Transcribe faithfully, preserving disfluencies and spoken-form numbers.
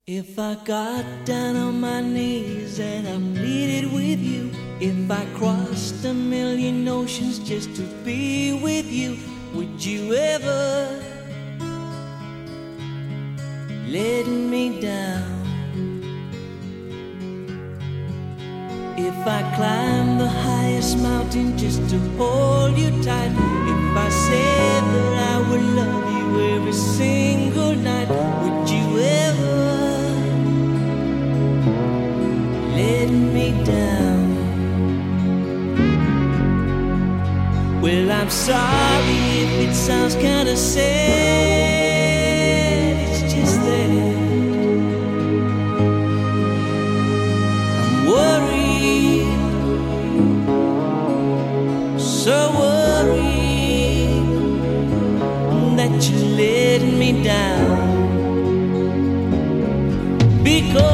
If I got down on my knees and I pleaded with you, if I crossed a million oceans just to be with you, would you ever let me down? If I climbed the highest mountain just to hold you tight, if I said that I would love you every single night, would you ever let me down? Well, I'm sorry if it sounds kinda sad, it's just that I'm worried, so worried that you're letting me down, because